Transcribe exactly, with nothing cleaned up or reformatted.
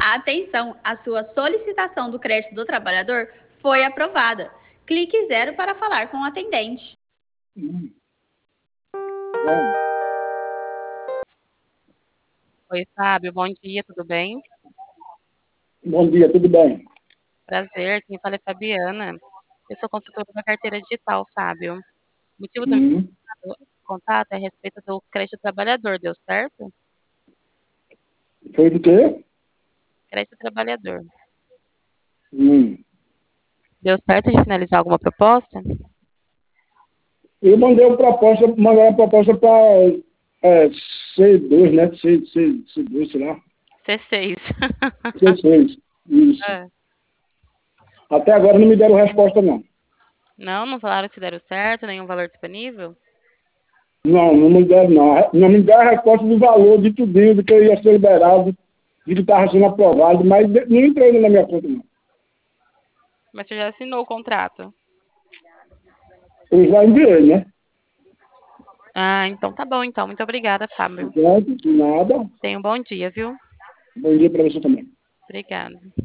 Atenção, a sua solicitação do crédito do trabalhador foi aprovada. Clique zero para falar com o atendente. Hum. Bom, Oi, Fábio, bom dia, tudo bem? bom dia, tudo bem? Prazer, quem fala é Fabiana. Eu sou consultora da carteira digital, Fábio. O motivo do Hum. meu contato é a respeito do crédito trabalhador, deu certo? Foi do quê? Crédito trabalhador. Hum. Deu certo de finalizar alguma proposta? Eu mandei uma proposta, mandei uma proposta para é, C dois, né? C, C, C2, sei lá. C seis. C seis. Isso. É. Até agora não me deram resposta, não. Não, não falaram se deram certo, nenhum valor disponível? Não, não me deram, não. Não me deram a resposta do valor de tudinho, de que eu ia ser liberado, de que estava sendo aprovado, mas não entrei na minha conta, não. Mas você já assinou o contrato? Eu já enviei, né? Ah, então tá bom, então. Muito obrigada, Fábio. Certo? De nada. Tenha um bom dia, viu? Bom dia para você também. Obrigada.